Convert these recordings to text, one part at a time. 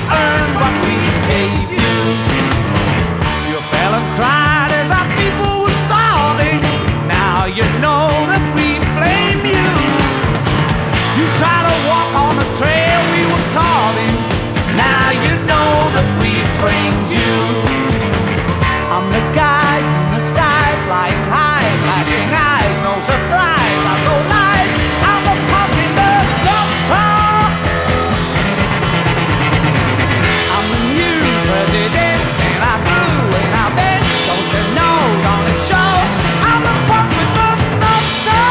earned what we gave you. You fell and cried as our people were starving. Now you know that we blame you. You try to walk on the trail we were carving. Now you know that we framed you. I'm the guy in the sky, flying high, flashing eyes, no surprise. I go live, I'm a popular doctor. I'm the new president, and I grew and I bent. Don't you know, don't it show? I'm the punk with the stutter.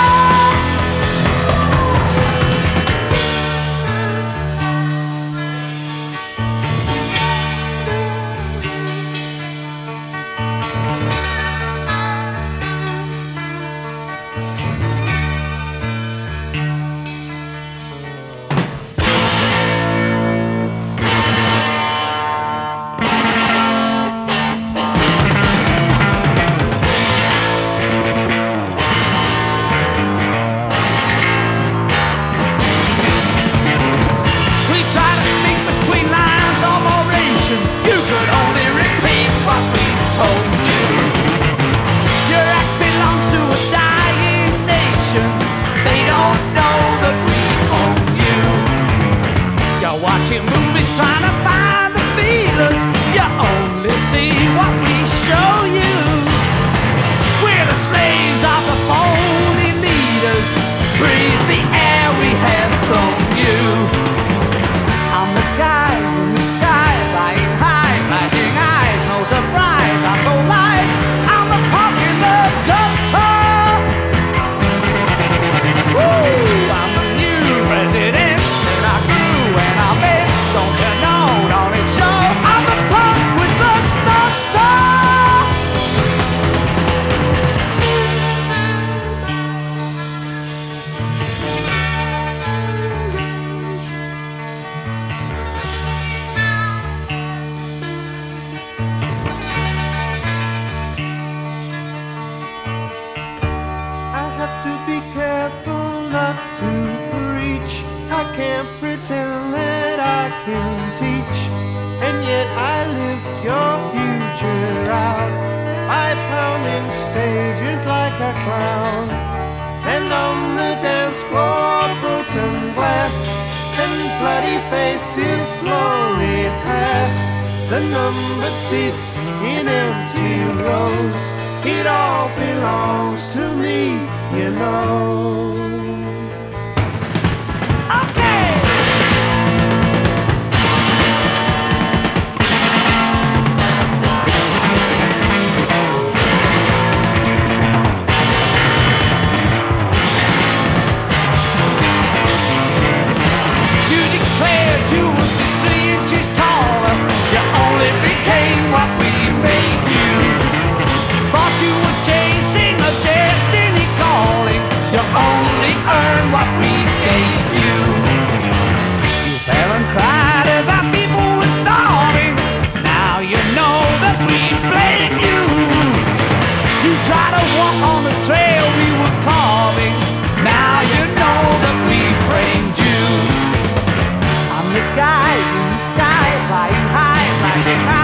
We try to speak between lines of oration. You could only repeat what we told you. Your axe belongs to a dying nation. They don't know that we own you. You're watching movies trying to find the feelers. You only see what we show you. We're the slaves of the phony leaders. Breathe the air we have thrown you. I'm the guy in the sky, flying high, flashing eyes, no surprise. I'm so live, I'm the punk in the gutter. Woo! I'm the new president, and I grew and I bent. Don't you know, don't it show? I'm the punk with the stutter. I have to be careful not to preach. I can't pretend that I can teach, and yet I lift your future out by pounding stages like a clown. And on the dance floor, broken glass and bloody faces slowly pass. The numbered seats in empty rows. It all belongs to me, you know. Okay! You declared you would be 3 inches taller. You only became what we made you. Thought you were chasing a destiny calling. You only earned what we gave you. You fell and cried as our people were starving. Now you know that we blame you. You try to walk on the trail we were carving. Now you know that we framed you. I'm the guy in the sky, flying high, flashing eyes.